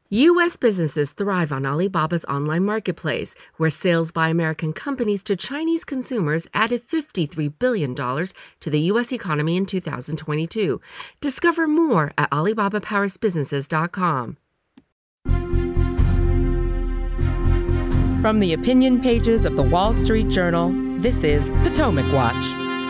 U.S. businesses thrive on Alibaba's online marketplace, where sales by American companies to Chinese consumers added $53 billion to the U.S. economy in 2022. Discover more at alibabapowersbusinesses.com. From the opinion pages of the Wall Street Journal, this is Potomac Watch.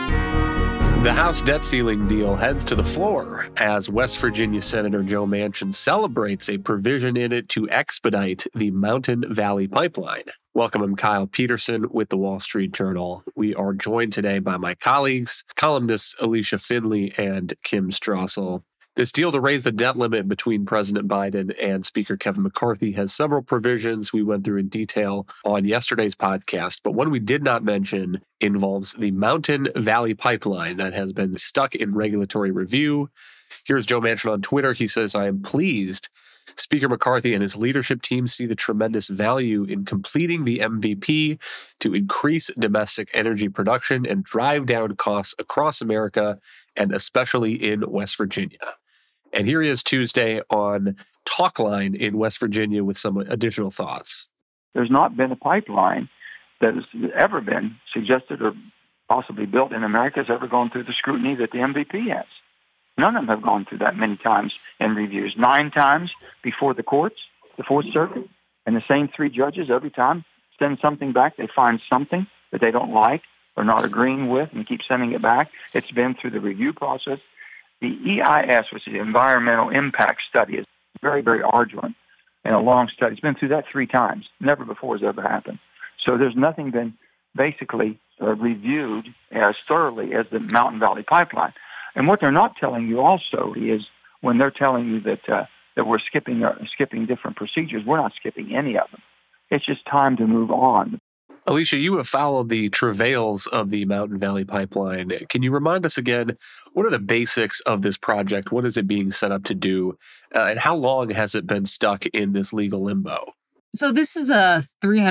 The House debt ceiling deal heads to the floor as West Virginia Senator Joe Manchin celebrates a provision in it to expedite the Mountain Valley Pipeline. Welcome, I'm Kyle Peterson with the Wall Street Journal. We are joined today by my colleagues, columnists Alicia Finley and Kim Strassel. This deal to raise the debt limit between President Biden and Speaker Kevin McCarthy has several provisions we went through in detail on yesterday's podcast, but one we did not mention involves the Mountain Valley Pipeline that has been stuck in regulatory review. Here's Joe Manchin on Twitter. He says, "I am pleased Speaker McCarthy and his leadership team see the tremendous value in completing the MVP to increase domestic energy production and drive down costs across America, and especially in West Virginia." And here he is Tuesday on Talkline in West Virginia with some additional thoughts. There's not been a pipeline that has ever been suggested or possibly built in America has ever gone through the scrutiny that the MVP has. None of them have gone through that many times in reviews. 9 times before the courts, the Fourth Circuit, and the same 3 judges every time send something back. They find something that they don't like or not agreeing with and keep sending it back. It's been through the review process. The EIS, which is the Environmental Impact Study, is very, very arduous and a long study. It's been through that 3 times. Never before has ever happened. So there's nothing been basically reviewed as thoroughly as the Mountain Valley Pipeline. And what they're not telling you also is when they're telling you that we're skipping different procedures, we're not skipping any of them. It's just time to move on. Alicia, you have followed the travails of the Mountain Valley Pipeline. Can you remind us again, what are the basics of this project? What is it being set up to do? And how long has it been stuck in this legal limbo? So this is a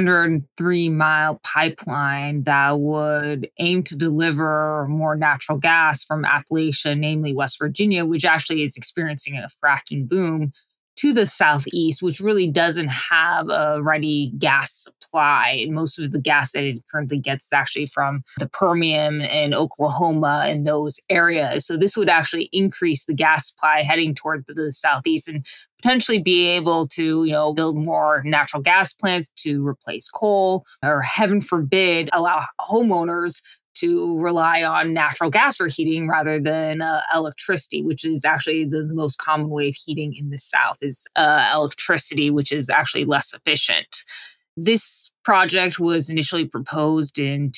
303-mile pipeline that would aim to deliver more natural gas from Appalachia, namely West Virginia, which actually is experiencing a fracking boom, to the southeast, which really doesn't have a ready gas supply. Most of the gas that it currently gets is actually from the Permian and Oklahoma and those areas. So this would actually increase the gas supply heading toward the southeast and potentially be able to, build more natural gas plants to replace coal, or heaven forbid, allow homeowners to rely on natural gas for heating rather than electricity, which is actually the most common way of heating in the South is electricity, which is actually less efficient. This project was initially proposed in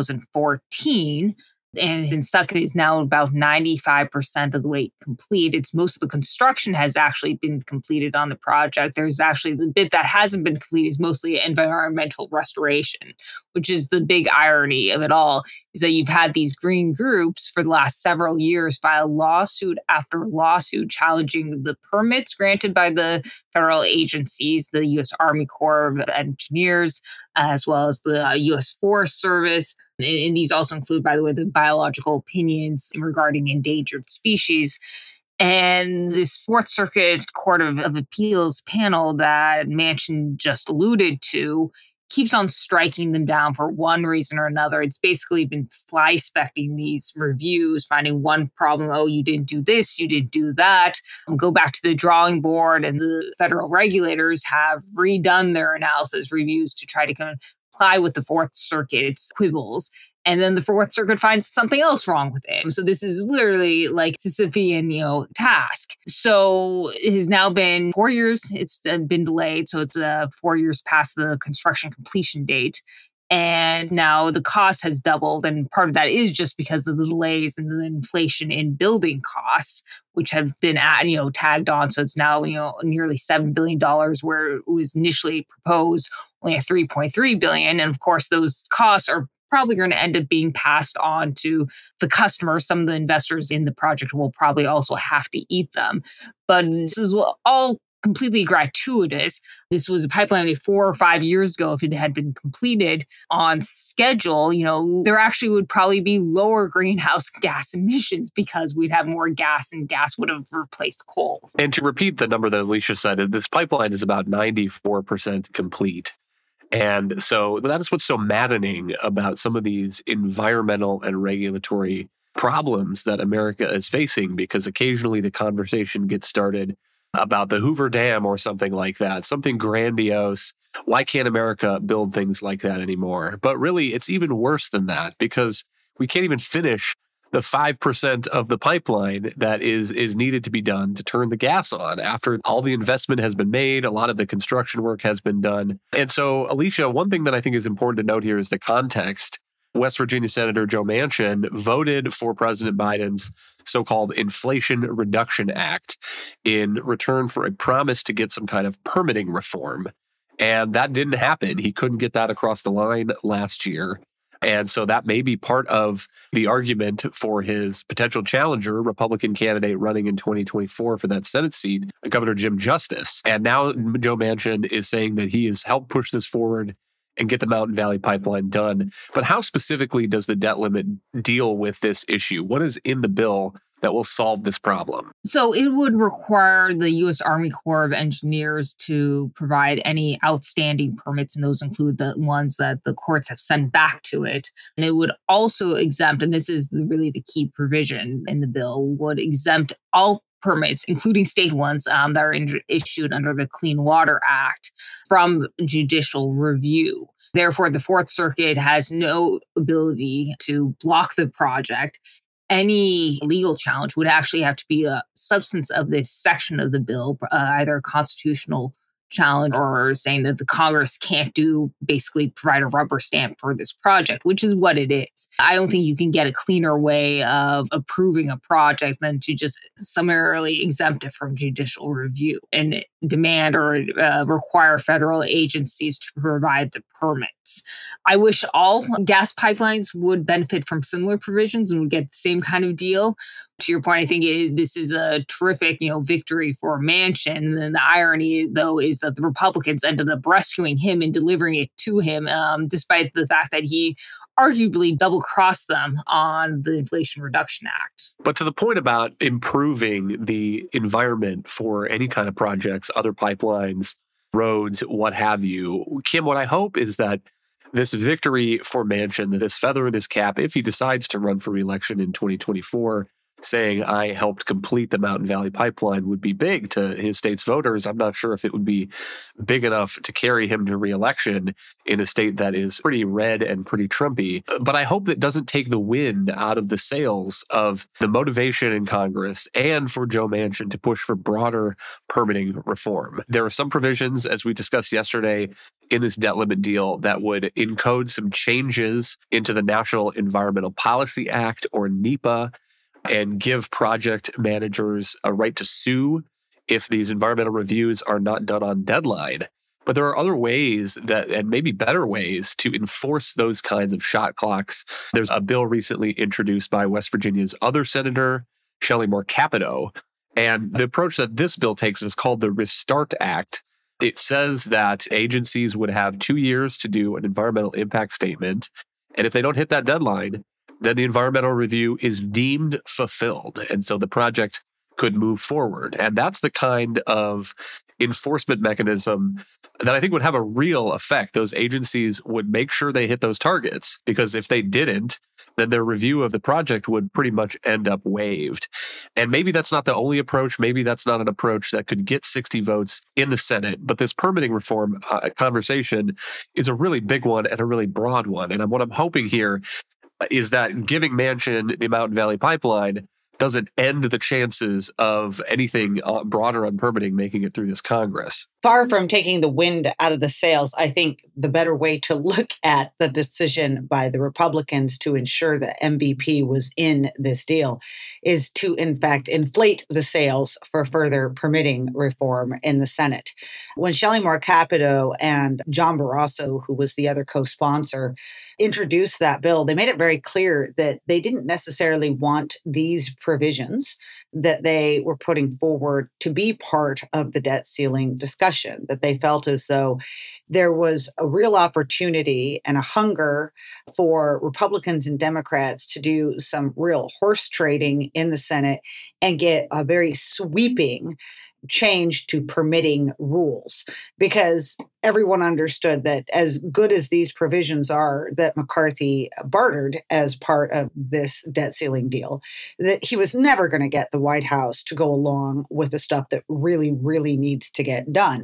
2014 and in stuck is now about 95% of the way complete. Most of the construction has actually been completed on the project. There's actually the bit that hasn't been completed is mostly environmental restoration, which is the big irony of it all, is that you've had these green groups for the last several years file lawsuit after lawsuit challenging the permits granted by the federal agencies, the U.S. Army Corps of Engineers, as well as the U.S. Forest Service. And these also include, by the way, the biological opinions regarding endangered species. And this Fourth Circuit Court of Appeals panel that Manchin just alluded to keeps on striking them down for one reason or another. It's basically been fly-specking these reviews, finding one problem. Oh, you didn't do this, you didn't do that. Go back to the drawing board, and the federal regulators have redone their analysis reviews to try to comply with the Fourth Circuit's quibbles. And then the Fourth Circuit finds something else wrong with it. So this is literally like Sisyphean, task. So it has now been 4 years. It's been delayed. So it's 4 years past the construction completion date. And now the cost has doubled. And part of that is just because of the delays and the inflation in building costs, which have been tagged on. So it's now, nearly $7 billion where it was initially proposed only at $3.3 billion. And of course, those costs are probably going to end up being passed on to the customers. Some of the investors in the project will probably also have to eat them. But this is all completely gratuitous. This was a pipeline only 4 or 5 years ago. If it had been completed on schedule, there actually would probably be lower greenhouse gas emissions because we'd have more gas, and gas would have replaced coal. And to repeat the number that Alicia said, this pipeline is about 94% complete. And so that is what's so maddening about some of these environmental and regulatory problems that America is facing, because occasionally the conversation gets started about the Hoover Dam or something like that, something grandiose. Why can't America build things like that anymore? But really, it's even worse than that, because we can't even finish the 5% of the pipeline that is needed to be done to turn the gas on after all the investment has been made, a lot of the construction work has been done. And so, Alicia, one thing that I think is important to note here is the context. West Virginia Senator Joe Manchin voted for President Biden's so-called Inflation Reduction Act in return for a promise to get some kind of permitting reform. And that didn't happen. He couldn't get that across the line last year. And so that may be part of the argument for his potential challenger, Republican candidate running in 2024 for that Senate seat, Governor Jim Justice. And now Joe Manchin is saying that he has helped push this forward and get the Mountain Valley Pipeline done. But how specifically does the debt limit deal with this issue? What is in the bill that will solve this problem? So it would require the U.S. Army Corps of Engineers to provide any outstanding permits, and those include the ones that the courts have sent back to it. And it would also exempt, and this is really the key provision in the bill, would exempt all permits, including state ones that are issued under the Clean Water Act, from judicial review. Therefore, the Fourth Circuit has no ability to block the project. Any legal challenge would actually have to be a substance of this section of the bill, either a constitutional challenge or saying that the Congress can't basically provide a rubber stamp for this project, which is what it is. I don't think you can get a cleaner way of approving a project than to just summarily exempt it from judicial review and demand or require federal agencies to provide the permits. I wish all gas pipelines would benefit from similar provisions and would get the same kind of deal. To your point, I think this is a terrific, victory for Manchin. And the irony, though, is that the Republicans ended up rescuing him and delivering it to him, despite the fact that he arguably double-crossed them on the Inflation Reduction Act. But to the point about improving the environment for any kind of projects, other pipelines, roads, what have you, Kim, what I hope is that this victory for Manchin, this feather in his cap, if he decides to run for re-election in 2024, saying I helped complete the Mountain Valley Pipeline, would be big to his state's voters. I'm not sure if it would be big enough to carry him to re-election in a state that is pretty red and pretty Trumpy. But I hope that doesn't take the wind out of the sails of the motivation in Congress and for Joe Manchin to push for broader permitting reform. There are some provisions, as we discussed yesterday, in this debt limit deal that would encode some changes into the National Environmental Policy Act, or NEPA, and give project managers a right to sue if these environmental reviews are not done on deadline. But there are other ways and maybe better ways, to enforce those kinds of shot clocks. There's a bill recently introduced by West Virginia's other senator, Shelley Moore Capito. And the approach that this bill takes is called the Restart Act. It says that agencies would have 2 years to do an environmental impact statement. And if they don't hit that deadline, then the environmental review is deemed fulfilled. And so the project could move forward. And that's the kind of enforcement mechanism that I think would have a real effect. Those agencies would make sure they hit those targets, because if they didn't, then their review of the project would pretty much end up waived. And maybe that's not the only approach. Maybe that's not an approach that could get 60 votes in the Senate. But this permitting reform conversation is a really big one and a really broad one. And what I'm hoping here is that giving Manchin the Mountain Valley Pipeline doesn't end the chances of anything broader on permitting making it through this Congress. Far from taking the wind out of the sails, I think the better way to look at the decision by the Republicans to ensure that MVP was in this deal is to, in fact, inflate the sails for further permitting reform in the Senate. When Shelley Moore Capito and John Barrasso, who was the other co-sponsor, introduced that bill, they made it very clear that they didn't necessarily want these provisions that they were putting forward to be part of the debt ceiling discussion, that they felt as though there was a real opportunity and a hunger for Republicans and Democrats to do some real horse trading in the Senate and get a very sweeping change to permitting rules, because everyone understood that as good as these provisions are that McCarthy bartered as part of this debt ceiling deal, that he was never going to get the White House to go along with the stuff that really, really needs to get done.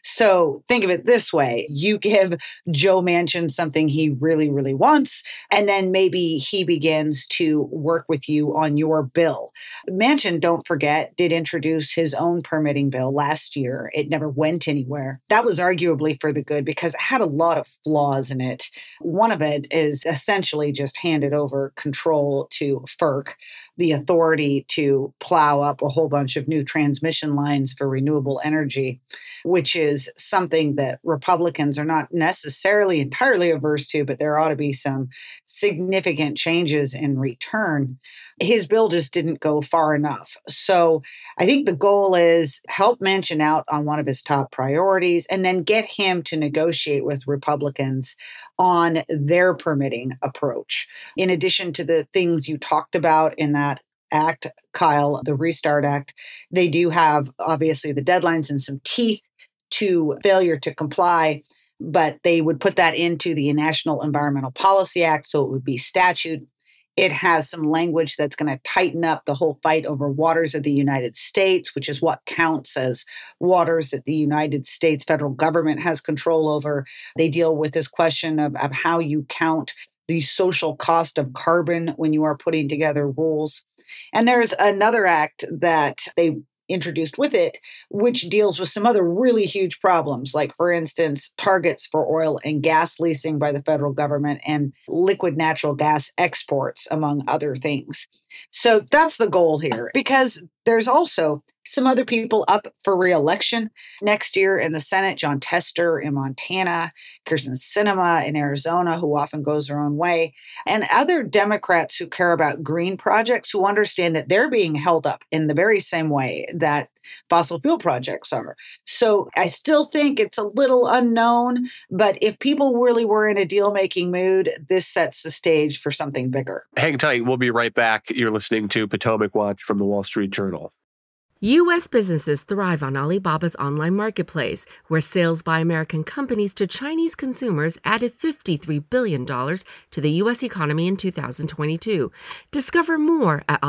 So think of it this way. You give Joe Manchin something he really, really wants, and then maybe he begins to work with you on your bill. Manchin, don't forget, did introduce his own permitting bill last year. It never went anywhere. That was arguably for the good because it had a lot of flaws in it. One of it is essentially just handed over control to FERC, the authority to plow up a whole bunch of new transmission lines for renewable energy, which is something that Republicans are not necessarily entirely averse to, but there ought to be some significant changes in return. His bill just didn't go far enough. So I think the goal is help Manchin out on one of his top priorities and then get him to negotiate with Republicans on their permitting approach. In addition to the things you talked about in that act, Kyle, the Restart Act, they do have obviously the deadlines and some teeth to failure to comply, but they would put that into the National Environmental Policy Act, so it would be statute. It has some language that's going to tighten up the whole fight over waters of the United States, which is what counts as waters that the United States federal government has control over. They deal with this question of how you count the social cost of carbon when you are putting together rules. And there's another act that they introduced with it, which deals with some other really huge problems, like, for instance, targets for oil and gas leasing by the federal government and liquid natural gas exports, among other things. So that's the goal here, because there's also some other people up for re-election next year in the Senate. John Tester in Montana, Kyrsten Sinema in Arizona, who often goes her own way, and other Democrats who care about green projects, who understand that they're being held up in the very same way that fossil fuel projects are. So I still think it's a little unknown, but if people really were in a deal-making mood, this sets the stage for something bigger. Hang tight. We'll be right back. You're listening to Potomac Watch from the Wall Street Journal. U.S. businesses thrive on Alibaba's online marketplace, where sales by American companies to Chinese consumers added $53 billion to the U.S. economy in 2022. Discover more at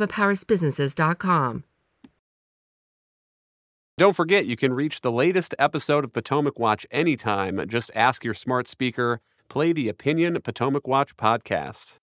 alibabapowersbusinesses.com. Don't forget, you can reach the latest episode of Potomac Watch anytime. Just ask your smart speaker, play the Opinion Potomac Watch podcast.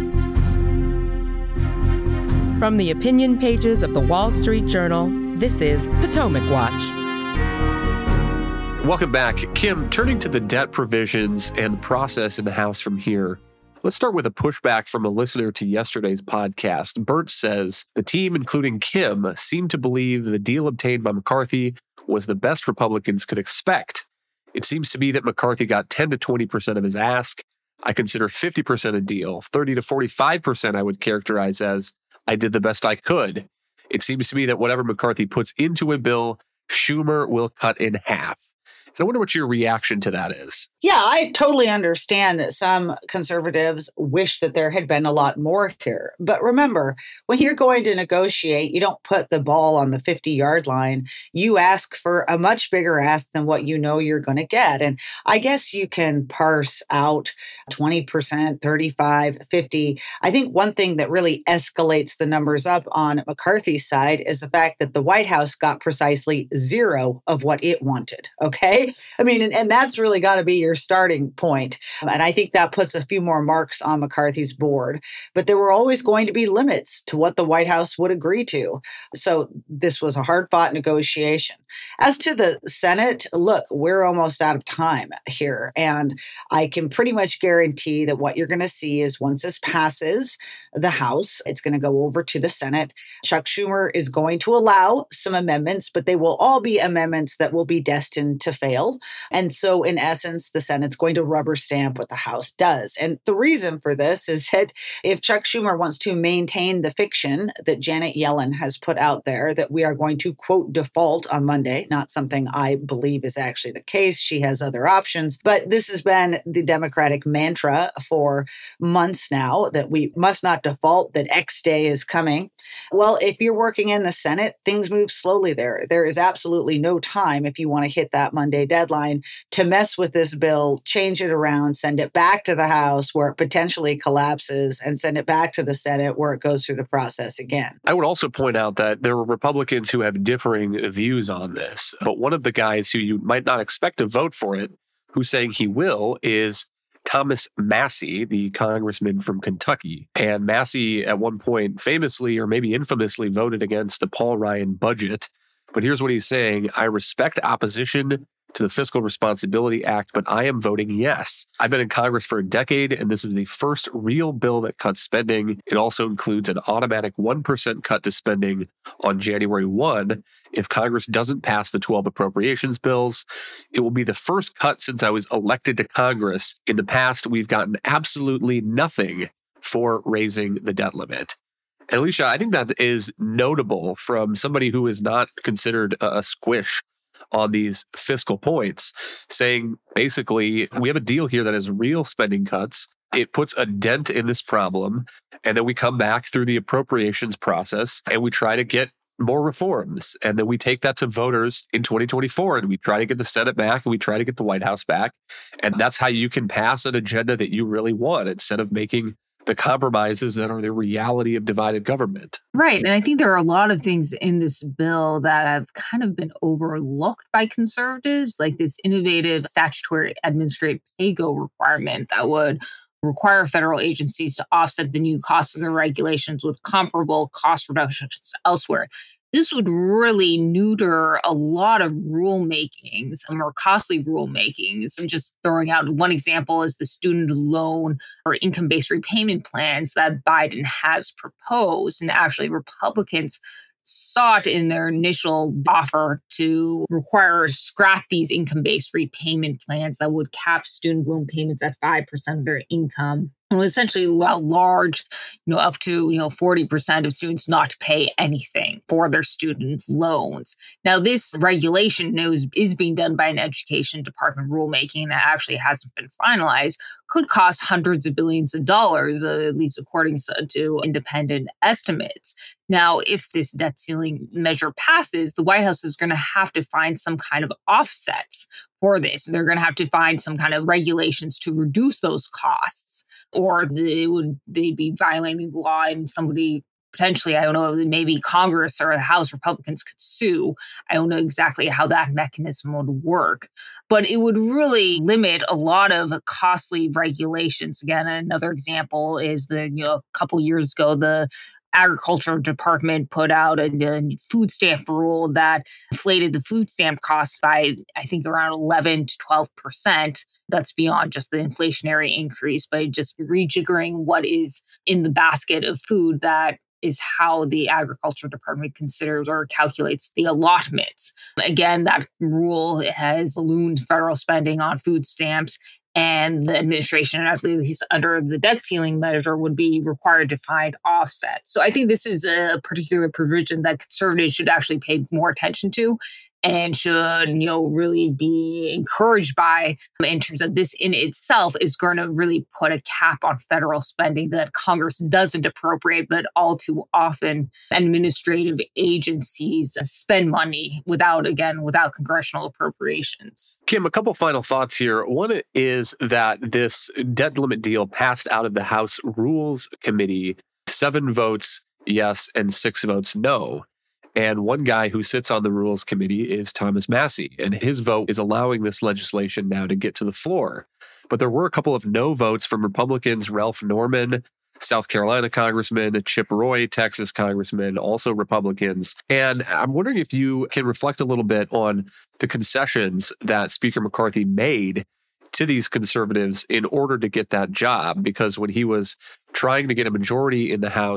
From the opinion pages of the Wall Street Journal, this is Potomac Watch. Welcome back. Kim, turning to the debt provisions and the process in the House from here, let's start with a pushback from a listener to yesterday's podcast. Bert says the team, including Kim, seemed to believe the deal obtained by McCarthy was the best Republicans could expect. It seems to me that McCarthy got 10 to 20% of his ask. I consider 50% a deal. 30 to 45% I would characterize as I did the best I could. It seems to me that whatever McCarthy puts into a bill, Schumer will cut in half. And I wonder what your reaction to that is. Yeah, I totally understand that some conservatives wish that there had been a lot more here. But remember, when you're going to negotiate, you don't put the ball on the 50-yard line. You ask for a much bigger ask than what you know you're going to get. And I guess you can parse out 20%, 35, 50. I think one thing that really escalates the numbers up on McCarthy's side is the fact that the White House got precisely zero of what it wanted. Okay? I mean, and that's really got to be your starting point. And I think that puts a few more marks on McCarthy's board. But there were always going to be limits to what the White House would agree to. So this was a hard-fought negotiation. As to the Senate, look, we're almost out of time here. And I can pretty much guarantee that what you're going to see is once this passes the House, it's going to go over to the Senate. Chuck Schumer is going to allow some amendments, but they will all be amendments that will be destined to fail. fail. And so, in essence, the Senate's going to rubber stamp what the House does. And the reason for this is that if Chuck Schumer wants to maintain the fiction that Janet Yellen has put out there, that we are going to, quote, default on Monday, not something I believe is actually the case. She has other options. But this has been the Democratic mantra for months now, that we must not default, that X day is coming. Well, if you're working in the Senate, things move slowly there. There is absolutely no time, if you want to hit that Monday deadline, to mess with this bill, change it around, send it back to the House where it potentially collapses, and send it back to the Senate where it goes through the process again. I would also point out that there are Republicans who have differing views on this. But one of the guys who you might not expect to vote for it, who's saying he will, is Thomas Massie, the congressman from Kentucky. And Massie, at one point, famously or maybe infamously voted against the Paul Ryan budget. But here's what he's saying: I respect opposition to the Fiscal Responsibility Act, but I am voting yes. I've been in Congress for a decade, and this is the first real bill that cuts spending. It also includes an automatic 1% cut to spending on January 1 if Congress doesn't pass the 12 appropriations bills. It will be the first cut since I was elected to Congress. In the past, we've gotten absolutely nothing for raising the debt limit. And Alicia, I think that is notable from somebody who is not considered a squish on these fiscal points, saying basically, we have a deal here that has real spending cuts. It puts a dent in this problem. And then we come back through the appropriations process and we try to get more reforms. And then we take that to voters in 2024 and we try to get the Senate back and we try to get the White House back. And that's how you can pass an agenda that you really want, instead of making the compromises that are the reality of divided government. Right. And I think there are a lot of things in this bill that have kind of been overlooked by conservatives, like this innovative statutory administrative pay-go requirement that would require federal agencies to offset the new costs of their regulations with comparable cost reductions elsewhere. This would really neuter a lot of rulemakings, more costly rulemakings. I'm just throwing out one example is the student loan or income-based repayment plans that Biden has proposed. And actually, Republicans sought in their initial offer to require scrap these income-based repayment plans that would cap student loan payments at 5% of their income. And essentially allow large, up to 40% of students not to pay anything for their student loans. Now, this regulation is being done by an education department rulemaking that actually hasn't been finalized, could cost hundreds of billions of dollars, at least according to independent estimates. Now, if this debt ceiling measure passes, the White House is going to have to find some kind of offsets for this. They're going to have to find some kind of regulations to reduce those costs, or they'd be violating the law and somebody potentially, I don't know, maybe Congress or the House Republicans could sue. I don't know exactly how that mechanism would work, but it would really limit a lot of costly regulations. Again, another example is a couple years ago, the Agriculture Department put out a food stamp rule that inflated the food stamp costs by, I think, around 11 to 12%. That's beyond just the inflationary increase, but just rejiggering what is in the basket of food. That is how the Agriculture Department considers or calculates the allotments. Again, that rule has ballooned federal spending on food stamps, and the administration, at least under the debt ceiling measure, would be required to find offsets. So I think this is a particular provision that conservatives should actually pay more attention to and should, really be encouraged by, in terms of this in itself is going to really put a cap on federal spending that Congress doesn't appropriate, but all too often administrative agencies spend money without congressional appropriations. Kim, a couple final thoughts here. One is that this debt limit deal passed out of the House Rules Committee, 7 votes yes and 6 votes no. And one guy who sits on the Rules Committee is Thomas Massie, and his vote is allowing this legislation now to get to the floor. But there were a couple of no votes from Republicans: Ralph Norman, South Carolina Congressman, Chip Roy, Texas Congressman, also Republicans. And I'm wondering if you can reflect a little bit on the concessions that Speaker McCarthy made to these conservatives in order to get that job, because when he was trying to get a majority in the House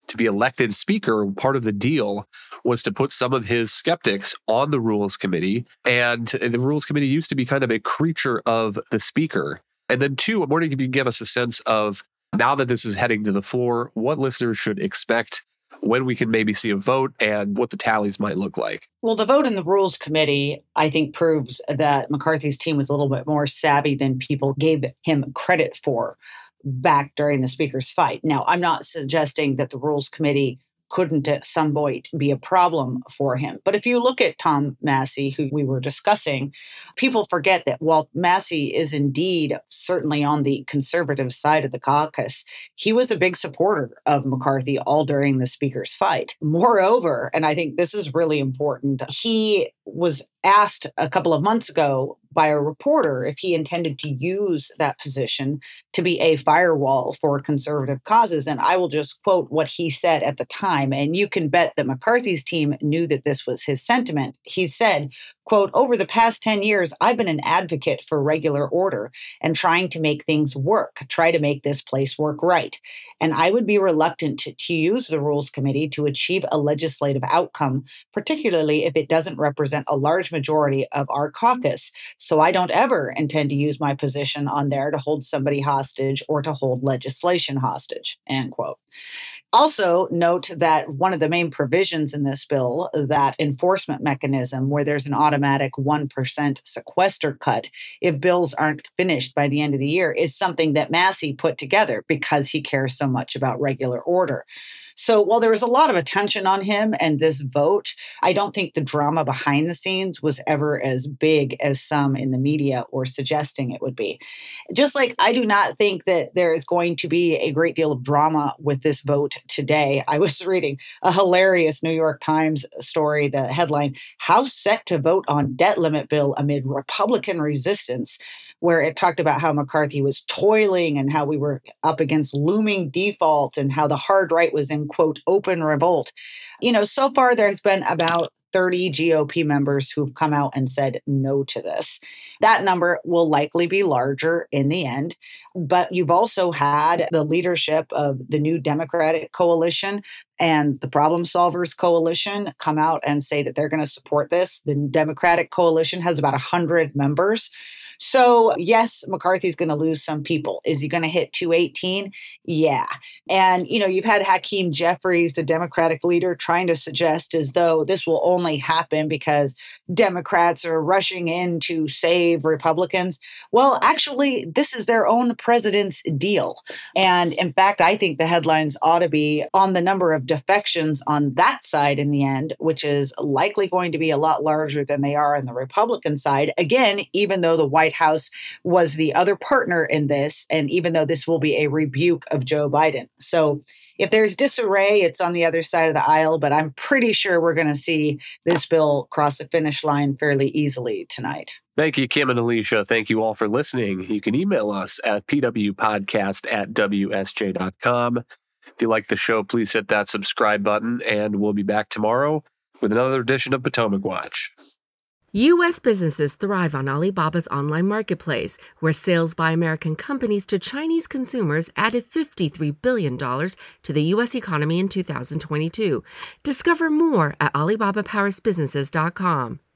to be elected speaker, part of the deal was to put some of his skeptics on the Rules Committee. And the Rules Committee used to be kind of a creature of the speaker. And then two, I'm wondering if you can give us a sense of, now that this is heading to the floor, what listeners should expect, when we can maybe see a vote, and what the tallies might look like. Well, the vote in the Rules Committee, I think, proves that McCarthy's team was a little bit more savvy than people gave him credit for back during the Speaker's fight. Now, I'm not suggesting that the Rules Committee couldn't at some point be a problem for him. But if you look at Tom Massie, who we were discussing, people forget that while Massie is indeed certainly on the conservative side of the caucus, he was a big supporter of McCarthy all during the Speaker's fight. Moreover, and I think this is really important, he was asked a couple of months ago by a reporter if he intended to use that position to be a firewall for conservative causes. And I will just quote what he said at the time. And you can bet that McCarthy's team knew that this was his sentiment. He said, quote, "Over the past 10 years, I've been an advocate for regular order and trying to make things work, try to make this place work right. And I would be reluctant to use the Rules Committee to achieve a legislative outcome, particularly if it doesn't represent a large majority of our caucus. So I don't ever intend to use my position on there to hold somebody hostage or to hold legislation hostage," end quote. Also note that one of the main provisions in this bill, that enforcement mechanism where there's an automatic 1% sequester cut if bills aren't finished by the end of the year, is something that Massie put together because he cares so much about regular order. So while there was a lot of attention on him and this vote, I don't think the drama behind the scenes was ever as big as some in the media were suggesting it would be. Just like I do not think that there is going to be a great deal of drama with this vote today. I was reading a hilarious New York Times story, the headline, "House Set to Vote on Debt Limit Bill Amid Republican Resistance," where it talked about how McCarthy was toiling and how we were up against looming default and how the hard right was in, quote, open revolt. You know, so far there's been about 30 GOP members who've come out and said no to this. That number will likely be larger in the end, but you've also had the leadership of the New Democratic Coalition and the Problem Solvers Coalition come out and say that they're going to support this. The Democratic Coalition has about 100 members. So yes, McCarthy's going to lose some people. Is he going to hit 218? Yeah. And, you know, you've had Hakeem Jeffries, the Democratic leader, trying to suggest as though this will only happen because Democrats are rushing in to save Republicans. Well, actually, this is their own president's deal. And in fact, I think the headlines ought to be on the number of defections on that side in the end, which is likely going to be a lot larger than they are on the Republican side. Again, even though the White House was the other partner in this, and even though this will be a rebuke of Joe Biden. So if there's disarray, it's on the other side of the aisle, but I'm pretty sure we're going to see this bill cross the finish line fairly easily tonight. Thank you, Kim and Alicia. Thank you all for listening. You can email us at pwpodcast@wsj.com. If you like the show, please hit that subscribe button, and we'll be back tomorrow with another edition of Potomac Watch. U.S. businesses thrive on Alibaba's online marketplace, where sales by American companies to Chinese consumers added $53 billion to the U.S. economy in 2022. Discover more at AlibabaPowersBusinesses.com.